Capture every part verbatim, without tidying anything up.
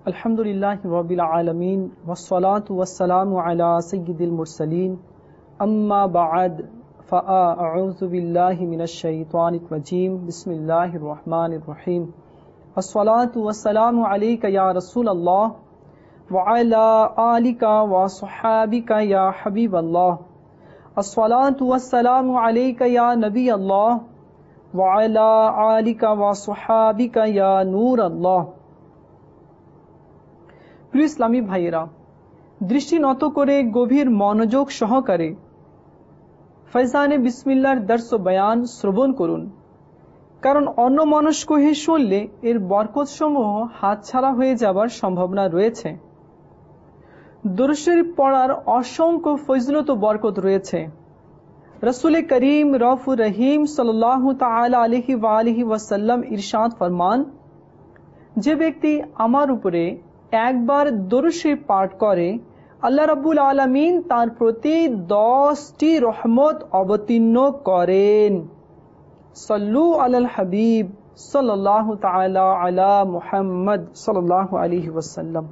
আলহামদুলিল্লাহি রাব্বিল আলামিন ওয়াসসালাতু ওয়াসসালামু আলা সাইয়্যিদিল মুরসালিন আম্মা বা'দ ফাআউযু বিল্লাহি মিনাশ শাইতানির রাজীম বিসমিল্লাহির রহমানির রহিম আসসালাতু ওয়াসসালামু আলাইকা ইয়া রাসূলুল্লাহ ওয়া আলা আলিকা ওয়া সাহবিকা ইয়া হাবিবাল্লাহ আসসালাতু ওয়াসসালামু আলাইকা ইয়া নবিয়াল্লাহ ওয়া আলা আলিকা ওয়া সাহবিকা ইয়া নূরাল্লাহ। প্রিয় ইসলামী ভাইয়েরা, দৃষ্টি নত করে গভীর মনোযোগ সহকারে ফয়জানে বিসমিল্লাহর দর্স ও বয়ান শ্রবণ করুন, কারণ অন্যমনস্ক হয়ে শুনলে এর বরকতসমূহ হাতছাড়া হয়ে যাবার সম্ভাবনা রয়েছে। দরুদ শরীফ পড়ার অসংখ্য ফজিলত ও বরকত রয়েছে। রাসূল করিম রউফুর রহিম সাল্লাল্লাহু তাআলা আলাইহি ওয়া আলিহি ওয়াসাল্লাম ইরশাদ ফরমান, যে ব্যক্তি আমার উপরে একবার দরুদ শরীফ পাঠ করে, আল্লাহ রাব্বুল আলামিন তার প্রতি দশটি রহমত অবতীর্ণ করেন। সাল্লু আলাল হাবিব সাল্লাল্লাহু তাআলা আলা মুহাম্মদ সাল্লাল্লাহু আলাইহি ওয়াসাল্লাম।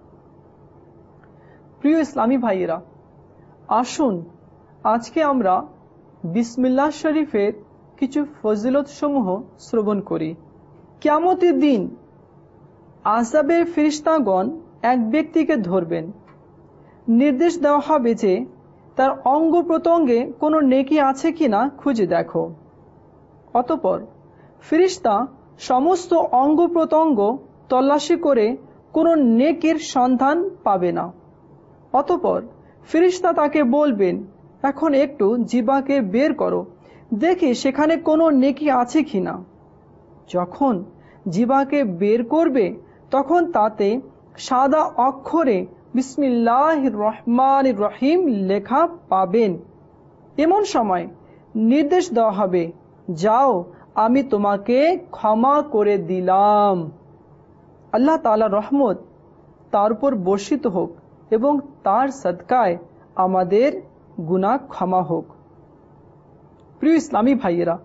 প্রিয় ইসলামী ভাইয়েরা, আসুন আজকে আমরা বিসমিল্লাহ শরীফের কিছু ফজিলত সমূহ শ্রবণ করি। কিয়ামতের দিন আযাবের ফেরেশতাগণ এক ব্যক্তিকে ধরবেন। নির্দেশ দেওয়া হবে যে তার অঙ্গ প্রত্যঙ্গে কোনো নেকি আছে কিনা খুঁজে দেখো। অতঃপর ফেরেশতা সমস্ত অঙ্গ প্রত্যঙ্গ তল্লাশি করে কোনো নেকির সন্ধান পাবে না। অতঃপর ফেরেশতা তাকে বলবেন, এখন একটু জিহ্বাকে বের করো, দেখি সেখানে কোনো নেকি আছে কিনা। যখন জিহ্বাকে বের করবে তখন তাতে সাদা অক্ষরে বিসমিল্লাহির রহমানির রহিম লেখা পাবেন। এমন সময় নির্দেশ দেওয়া হবে, যাও, আমি তোমাকে ক্ষমা করে দিলাম। আল্লাহ তাআলার রহমত তার উপর বর্ষিত হোক এবং তার সদকায় আমাদের গুনাহ ক্ষমা হোক। প্রিয় ইসলামী ভাইয়েরা,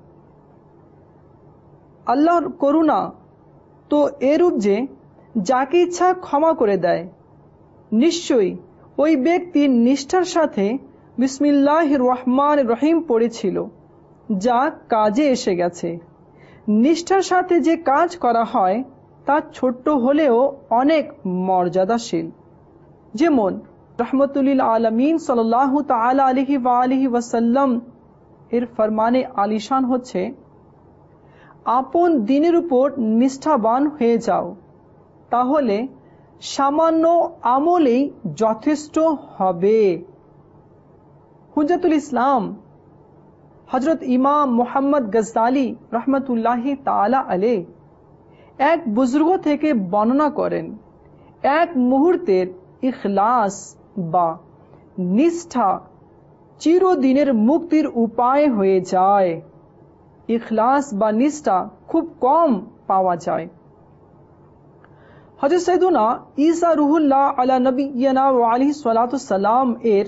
আল্লাহর করুণা তো এরূপ যে যাকে ইচ্ছা ক্ষমা করে দেয়। নিশ্চয়ই ওই ব্যক্তি নিষ্ঠার সাথে বিসমিল্লাহির রহমানির রহিম পড়েছিল, যা কাজে এসে গেছে। নিষ্ঠার সাথে যে কাজ করা হয় তা ছোট্ট হলেও অনেক মর্যাদাশীল। যেমন রহমতুল্লিল আলামিন সাল্লাল্লাহু তাআলা আলাইহি ওয়া আলিহি ওয়াসাল্লাম এর ফরমানে আলিশান হচ্ছে, আপন দ্বীনের উপর নিষ্ঠাবান হয়ে যাও, তাহলে সামান্য আমলেই যথেষ্ট হবে। হুজ্জাতুল ইসলাম হযরত ইমাম মুহাম্মদ গজ্জালী রাহমাতুল্লাহি তাআলা আলাইহি এক বুজুর্গ থেকে বর্ণনা করেন, এক মুহূর্তের ইখলাস বা নিষ্ঠা চিরদিনের মুক্তির উপায় হয়ে যায়। ইখলাস বা নিষ্ঠা খুব কম পাওয়া যায়। হযরত সাইয়্যিদুনা ঈসা রূহুল্লাহ আলা নবিয়্যিনা ওয়া আলাইহি সাল্লাতু সালাম এর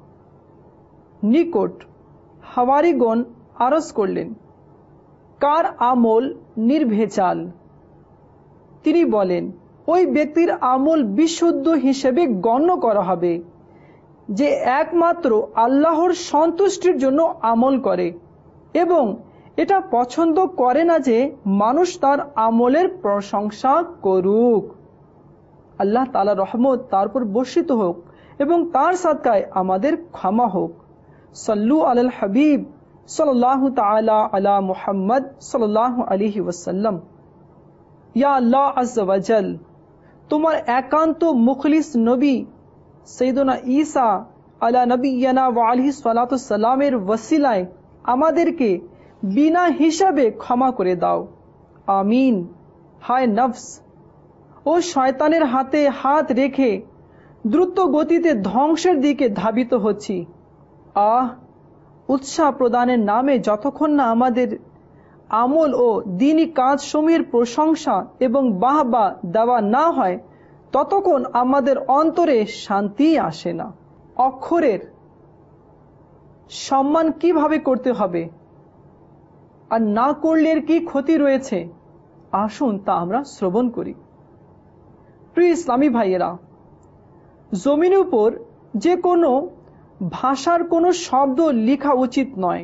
নিকট হাওয়ারীগণ আরজ করলেন, কার আমল নির্ভেজাল? তিনি বলেন, ওই ব্যক্তির আমল বিশুদ্ধ হিসেবে গণ্য করা হবে যে একমাত্র আল্লাহর সন্তুষ্টির জন্য আমল করে এবং এটা পছন্দ করে না যে মানুষ তার আমলের প্রশংসা করুক। আল্লাহ তাআলার রহমত তার উপর বর্ষিত হোক এবং তার সাদকায় আমাদের ক্ষমা হোক। সাল্লু আলাল হাবিব সাল্লাল্লাহু তাআলা আলা মুহাম্মদ সাল্লাল্লাহু আলাইহি ওয়াসাল্লাম। ইয়া আল্লাহ আযজা ওয়া জাল, তোমার একান্ত মুখলিস নবী সাইয়্যিদুনা ঈসা আলা নবিয়্যিনা ওয়া আলাইহি সাল্লাতু সালামের ওসিলায় আমাদেরকে বিনা হিসাবে ক্ষমা করে দাও। আমিন। হায় নফস ও শয়তানের হাতে হাত রেখে দ্রুত গতিতে ধ্বংসের দিকে ধাবিত হচ্ছি। আহ, উৎসাহ প্রদানের নামে যতক্ষণ না আমাদের আমল ও দ্বীনি কাজসমূহের প্রশংসা এবং বাহবা দেওয়া না হয়, ততক্ষণ আমাদের অন্তরে শান্তি আসে না। অক্ষরের সম্মান কিভাবে করতে হবে আর না করলে এর কি ক্ষতি রয়েছে, আসুন তা আমরা শ্রবণ করি। প্রিয় ইসলামী ভাইয়েরা, জমিনের উপর যে কোনো ভাষার কোনো শব্দ লেখা উচিত নয়।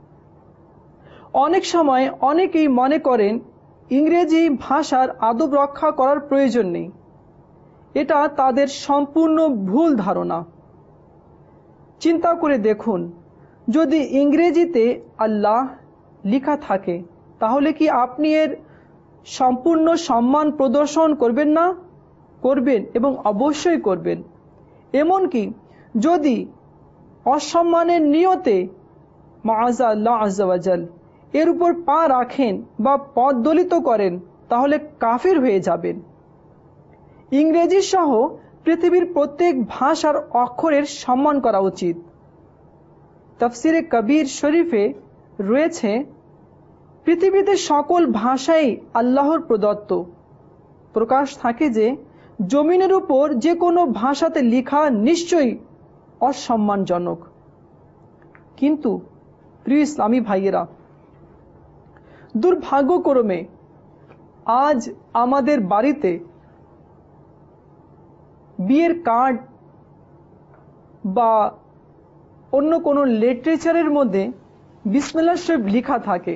অনেক সময় অনেকেই মনে করেন ইংরেজি ভাষার আদব রক্ষা করার প্রয়োজন নেই। এটা তাদের সম্পূর্ণ ভুল ধারণা। চিন্তা করে দেখুন, যদি ইংরেজিতে আল্লাহ লেখা থাকে তাহলে কি আপনি এর সম্পূর্ণ সম্মান প্রদর্শন করবেন না? করবেন, এবং অবশ্যই করবেন। এমনকি যদি অসম্মানের নিয়তে মাআযাল্লাহ আযজা ওয়া জাল এর উপর পা রাখেন বা পদ দলিত করেন তাহলে কাফির হয়ে যাবেন। ইংরেজি সহ পৃথিবীর প্রত্যেক ভাষার অক্ষরের সম্মান করা উচিত। তাফসিরে কবির শরীফে রয়েছে, পৃথিবীতে সকল ভাষাই আল্লাহর প্রদত্ত। প্রকাশ থাকে যে জমিনের উপর যে কোনো ভাষাতে লেখা নিশ্চয়ই অসম্মানজনক। কিন্তু প্রিয় ইসলামী ভাইয়েরা, দুর্ভাগ্যক্রমে আজ আমাদের বাড়িতে বিয়ের কার্ড বা অন্য কোনো লিটারেচারের মধ্যে বিসমিল্লাহ শরীফ লেখা থাকে।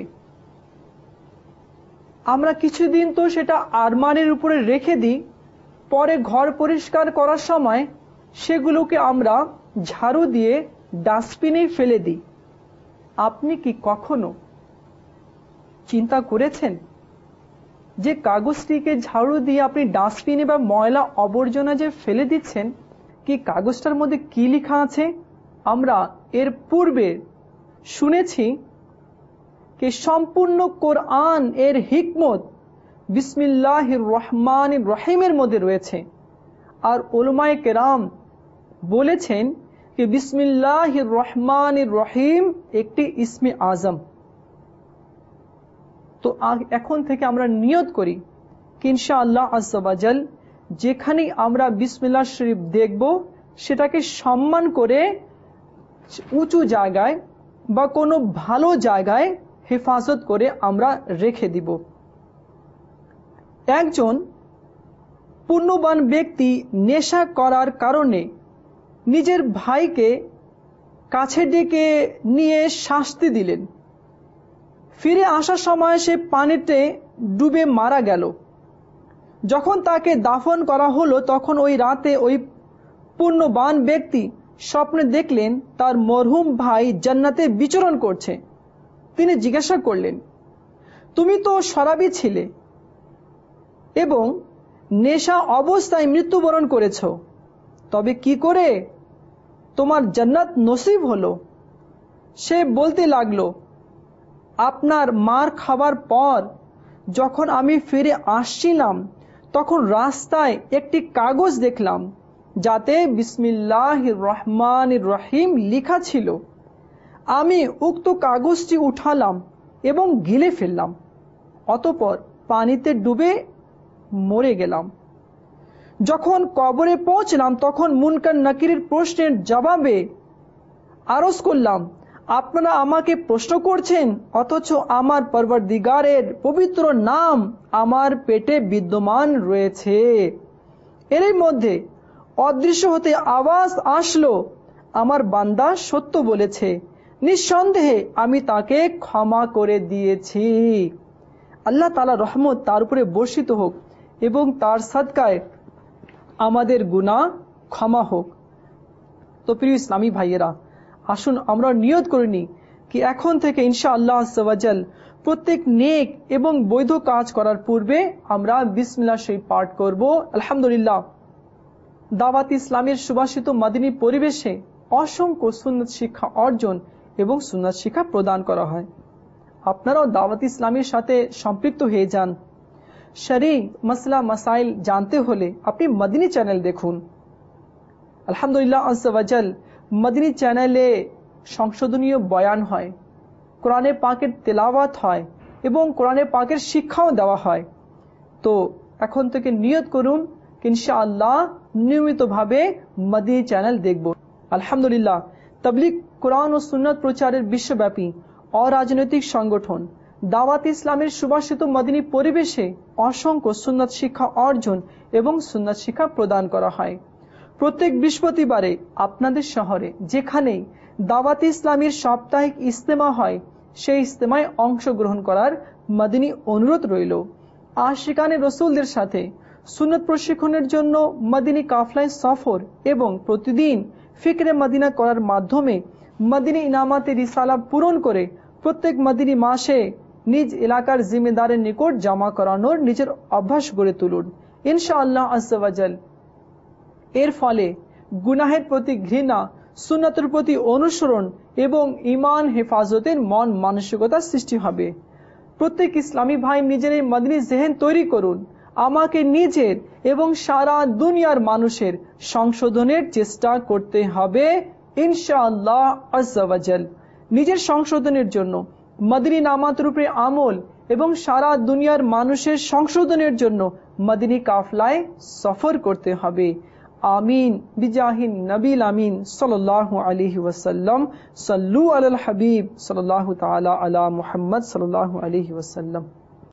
আমরা কিছুদিন তো সেটা আরমানের উপরে রেখে দিই, পরে ঘর পরিষ্কার করার সময় সেগুলোকে আমরা ঝাড়ু দিয়ে ডাস্টবিনে ফেলে দিই। আপনি কি কখনো চিন্তা করেছেন যে কাগজটিকে ঝাড়ু দিয়ে আপনি ডাস্টবিনে বা ময়লা আবর্জনা যে ফেলে দিচ্ছেন, কি কাগজটার মধ্যে কি লেখা আছে? আমরা এর পূর্বে শুনেছি कि সম্পূর্ণ কোরআন এর হিকমত বিসমিল্লাহির রহমানির রহিমের মধ্যে রয়েছে। আর উলামায়ে কেরাম বলেছেন कि বিসমিল্লাহির রহমানির রহিম একটি ইসমে আজম। তো এখন থেকে আমরা নিয়ত করি कि ইনশাআল্লাহ আযজা ওয়া জাল যেখানেই আমরা বিসমিল্লাহ শরীফ দেখব সেটাকে সম্মান করে উঁচু জায়গায় বা কোনো ভালো জায়গায় হেফাজত করে আমরা রেখে দিব। একজন পুণ্যবান ব্যক্তি নেশা করার কারণে নিজের ভাইকে কাছে ডেকে নিয়ে শাস্তি দিলেন। ফিরে আসার সময় সে পানিতে ডুবে মারা গেল। যখন তাকে দাফন করা হলো তখন ওই রাতে ওই পুণ্যবান ব্যক্তি স্বপ্নে দেখলেন তার মরহুম ভাই জান্নাতে বিচরণ করছে। তিনি জিজ্ঞাসা করলেন, তুমি তো শরাবী ছিলে এবং নেশা অবস্থায় মৃত্যুবরণ করেছ, তবে কি করে তোমার জান্নাত নসিব হলো? সে বলতে লাগলো, আপনার মার খাবার পর যখন আমি ফিরে আসছিলাম তখন রাস্তায় একটি কাগজ দেখলাম যাতে বিসমিল্লাহির রহমানির রহিম লেখা ছিল। আমি উক্ত কাগজটি উঠালাম এবং গিলে ফেললাম, অতঃপর পানিতে ডুবে মরে গেলাম। যখন কবরে পৌঁছলাম তখন মুনকার নাকিরের প্রশ্নের জবাবে আরজ করলাম, আপনারা আমাকে প্রশ্ন করছেন অথচ আমার পরওয়ারদিগারের পবিত্র নাম আমার পেটে বিদ্যমান রয়েছে। এরই মধ্যে অদৃশ্য হতে আওয়াজ আসলো, আমার বান্দা সত্য বলেছে, নিঃসন্দেহে আমি তাকে ক্ষমা করে দিয়েছি। আল্লাহ তাআলা রহমত তার উপরে বর্ষিত হোক এবং তার সাদকায় আমাদের গুনাহ ক্ষমা হোক। তো প্রিয় ইসলামী ভাইয়েরা, আসুন আমরা নিয়ত করে নিই কি এখন থেকে ইনশাআল্লাহ আযজা ওয়া জাল প্রত্যেক নেক এবং বৈধ কাজ করার পূর্বে আমরা বিসমিল্লাহ শরীফ পাঠ করব। আলহামদুলিল্লাহ, দাওয়াত ইসলামের সুবাসিত মাদিনী পরিবেশে অসংখ্য সুন্নাত শিক্ষা অর্জন এবং সুন্নাত শিক্ষা প্রদান করা হয়। আপনারাও দাওয়াত ইসলামের সাথে সম্পৃক্ত হয়ে যান। শরঈ মাসলা মাসাইল জানতে হলে আপনি মাদিনী চ্যানেল দেখুন। আলহামদুলিল্লাহ আযজা ওয়া জাল মাদিনী চ্যানেলে সংশোধনীয় বয়ান হয়, কোরআনে পাকের তেলাওয়াত হয় এবং কোরআনে পাকের শিক্ষাও দেওয়া হয়। তো এখন থেকে নিয়ত করুন ইনশাআল্লাহ নিয়মিতভাবে মাদিনী চ্যানেল দেখব। আলহামদুলিল্লাহ, তাবলীগ কোরআন ও সুন্নাত প্রচারের বিশ্বব্যাপী অরাজনৈতিক সংগঠন দাওয়াত ইসলামের সুবাসিত মদিনী পরিবেশে অসংখ্য সুন্নাত শিক্ষা অর্জন এবং সুন্নাত শিক্ষা প্রদান করা হয়। প্রত্যেক বৃহস্পতিবারে আপনাদের শহরে যেখানেই দাওয়াত ইসলামের সাপ্তাহিক ইজতেমা হয়, সেই ইজতেমায় অংশগ্রহণ করার মদিনী অনুরোধ রইল। আশিকানে রসুলদের সাথে সুন্নত প্রশিক্ষণের জন্য মদিনী কাফলায় সফর এবং প্রতিদিন ফিকরে মদিনা করার মাধ্যমে মদিনী ইনামাতে রিসালা পূরণ করে প্রত্যেক মদিনী মাসে নিজ এলাকার জিম্মেদারের নিকট জমা করানোর নিজের অভ্যাস গড়ে তুলুন ইনশাআল্লাহ আজ্জা ওয়া জাল। এর ফলে গুনাহের প্রতি ঘৃণা, সুন্নতের প্রতি অনুসরণ এবং ঈমান হেফাজতের মন মানসিকতা সৃষ্টি হবে। প্রত্যেক ইসলামী ভাই নিজের এই মদিনী জেহেন তৈরি করুন। আমাকে নিজের এবং সারা দুনিয়ার মানুষের সংশোধনের চেষ্টা করতে হবে ইনশাআল্লাহ আজ্জা ওয়া জাল। নিজের সংশোধনের জন্য মদিনী নামাতের উপরে আমল এবং সারা দুনিয়ার মানুষের সংশোধনের জন্য মদিনী কাফলায় সফর করতে হবে। আমিন বিজাহিন নবীল আমিন সাল্লাল্লাহু আলাইহি ওয়াসাল্লাম। সাল্লু আলাল হাবিব সাল্লাল্লাহু তাআলা আলা মুহাম্মদ সাল্লাল্লাহু আলাইহি ওয়াসাল্লাম।